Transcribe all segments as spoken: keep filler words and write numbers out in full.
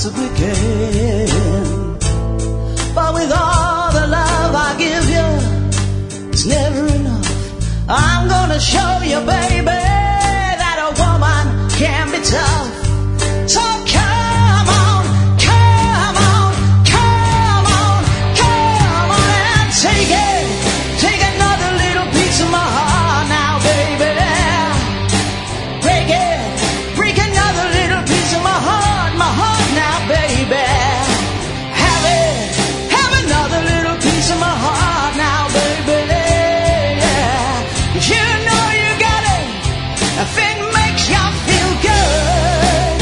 possibly can. But with all the love I give you, it's never enough. I'm gonna show you, baby, that a woman can be tough. So come on, come on, come on, come on and take it. Take another little piece of my heart now, baby. Break it, break another little piece of my heart, my heart now, baby. Have it, have another little piece of my heart now, baby. You know you got it, if it makes you feel good.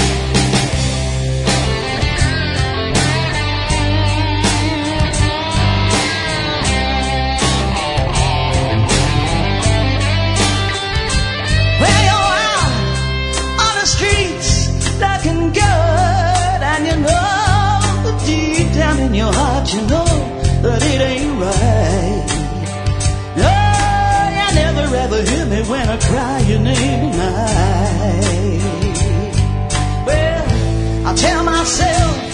Well, you're out on the streets looking good, and you know deep down in your heart you know that it ain't right. Oh, you never ever hear me when I cry your name tonight. Well, I tell myself